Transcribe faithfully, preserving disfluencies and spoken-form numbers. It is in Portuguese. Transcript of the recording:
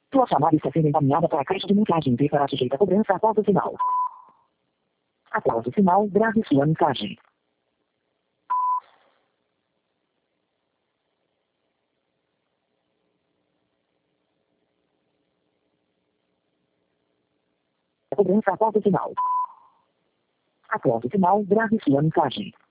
Sua chamada está sendo encaminhada para a caixa de mensagem e será sujeita a cobrança após o sinal. Após o sinal, grave sua mensagem. A cobrança após o sinal. Após o sinal, grave sua mensagem.